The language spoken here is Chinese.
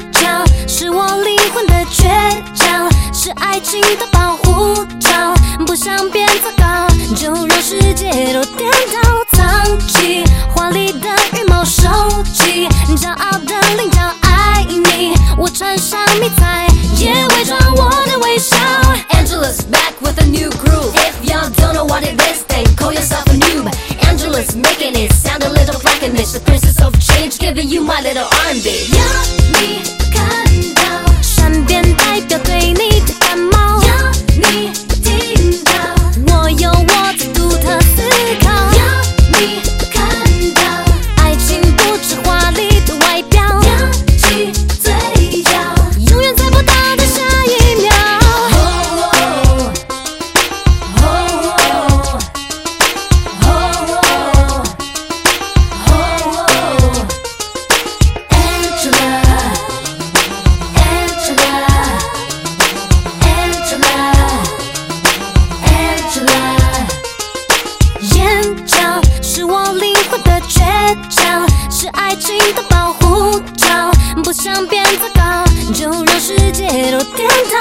强，是我灵魂的倔强，是爱情的保护罩。不想变糟糕，就让世界都颠倒。藏起华丽的羽毛，收起骄傲的棱角。爱你，我穿上迷彩，也伪装我的微笑。 Angela's back with a new groove. If y'all don't know what it is, then call yourself a noob. Angela's making it sound a little Frankendish. The princess of change, giving you my little R&B. 要你看到，善变代表对你的感冒。要你听到，我有我的独特思考。要你看到，爱情不止华丽的外表。扬起嘴角，永远猜不到的下一秒。眼角是我灵魂的倔强，是爱情的保护罩。不想变糟糕，就让世界都颠倒。